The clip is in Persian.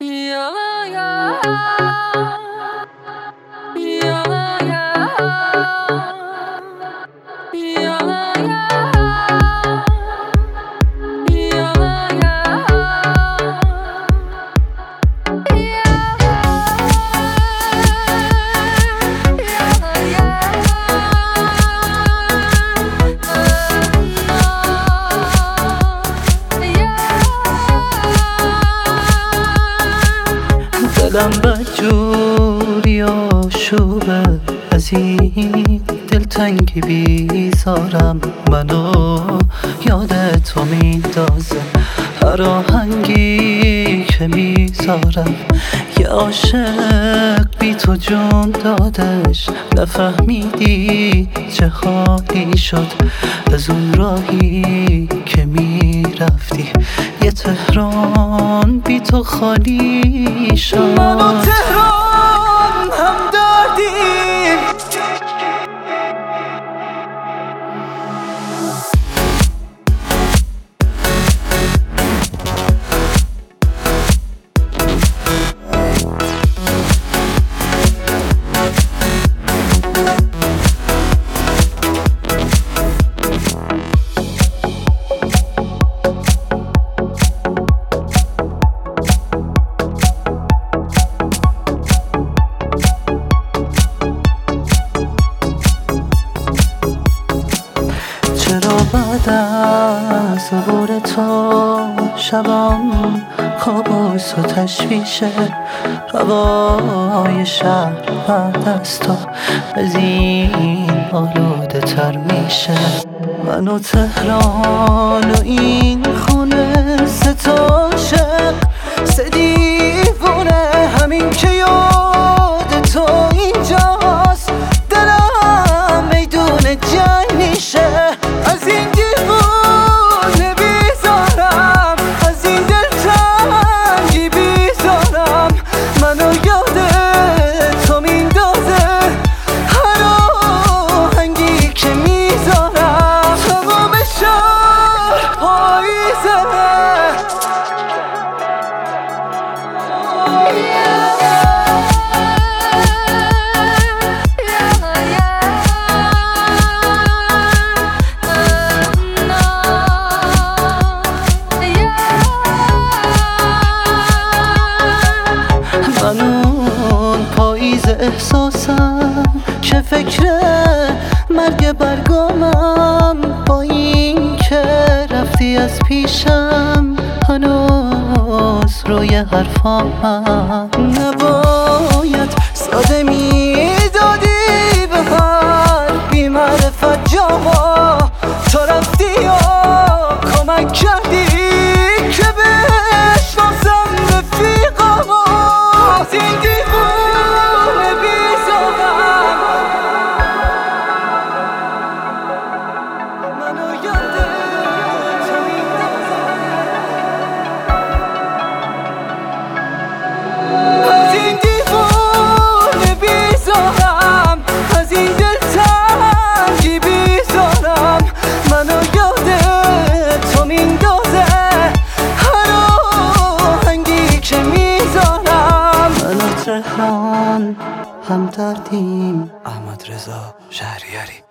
دلم بدجوری آشوبه، از این دلتنگی بیزارم، منو یاد تو میندازه هر آهنگی که میذارم. یه عاشق بی تو جون دادش، نفهمیدی چه حالی شد از اون راهی که میرفتی. یه تهران بی تو خالی شد. من و تهران هم دردیم، چرا بعد از عبور تو شبام کابوس و تشویشه؟ هوای شهر بعد از تو از این آلوده تر میشه. من و تهران و این خونه سه تا عاشق، سه دیوونه، همین که یاد تو اینجاست دلم میدون جنگ میشه. از این دیوونه بیزارم، از این دلتنگی بیزارم، منو یاد تو میندازه هر آهنگی که میذارم. تمام شهر پاییزه، من اون پاییز احساسم که فکر مرگ برگامم، با این که رفتی از پیشم هنوز روی حرفامم. نباید ساده میدادی به هر بی معرفت جاما، تو رفتی یا کمک کردی که بشناسم رفیقامو. از این دیوونه بیزارم، منو یاد تو میندازه. از این دیوونه بیزارم، از این دلتنگی بیزارم، منو یاد تو میندازه هر آهنگی که میذارم. من و تهران هم دردیم. احمد رضا شهریاری.